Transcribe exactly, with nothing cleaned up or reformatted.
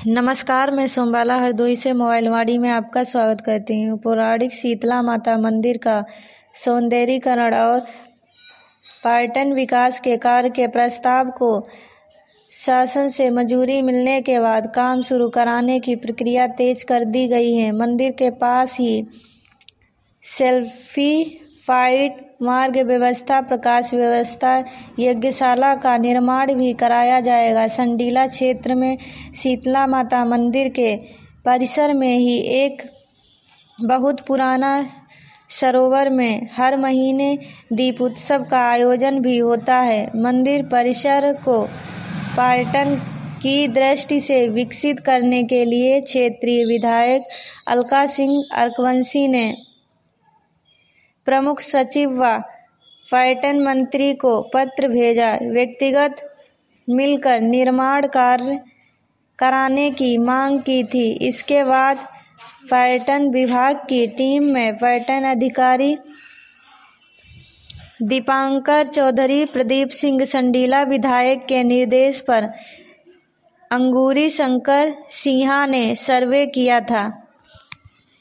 नमस्कार, मैं सोमबाला हरदोई से मोबाइलवाड़ी में आपका स्वागत करती हूँ। पौराणिक शीतला माता मंदिर का सौंदर्यीकरण और पर्यटन विकास के कार्य के प्रस्ताव को शासन से मंजूरी मिलने के बाद काम शुरू कराने की प्रक्रिया तेज कर दी गई है। मंदिर के पास ही सेल्फीफाइड मार्ग व्यवस्था, प्रकाश व्यवस्था, यज्ञशाला का निर्माण भी कराया जाएगा। संडीला क्षेत्र में शीतला माता मंदिर के परिसर में ही एक बहुत पुराना सरोवर में हर महीने दीप उत्सव का आयोजन भी होता है। मंदिर परिसर को पर्यटन की दृष्टि से विकसित करने के लिए क्षेत्रीय विधायक अलका सिंह अरकवंशी ने प्रमुख सचिव व पर्यटन मंत्री को पत्र भेजा, व्यक्तिगत मिलकर निर्माण कार्य कराने की मांग की थी। इसके बाद पर्यटन विभाग की टीम में पर्यटन अधिकारी दीपांकर चौधरी, प्रदीप सिंह संडीला विधायक के निर्देश पर अंगूरी शंकर सिन्हा ने सर्वे किया था।